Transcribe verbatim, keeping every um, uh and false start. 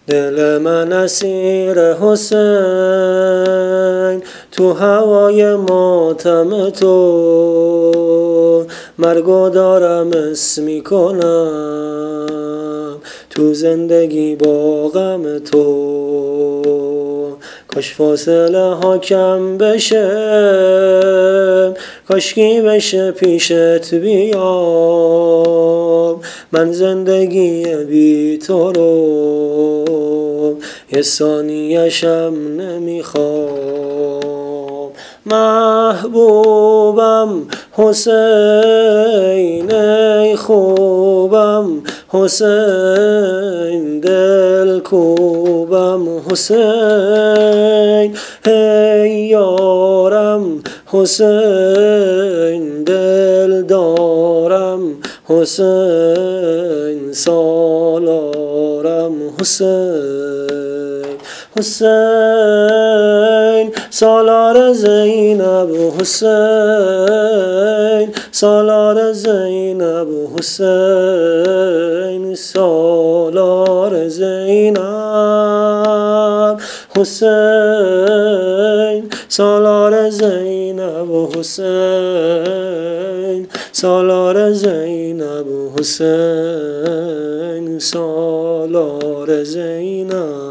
دل من اسیر حسین، تو هوای ماتم تو مرگو دارم اسم میکنم، تو زندگی با غم تو. کاش فاصله ها کم بشه، کاشکی بشه پیشت بیام، من زندگی بی تو رو یه ثانیه‌شم نمیخوام. محبوبم حسین ای خوبم حسین، دل کوبم حسین ای یارم حسین، دل دارم حسین، سالارم حسین. حسین سالار زینب حسین، سالار زینب حسین، سالار زینب حسین، سالار زینب حسین، سالار زینب حسین، سالار زینب.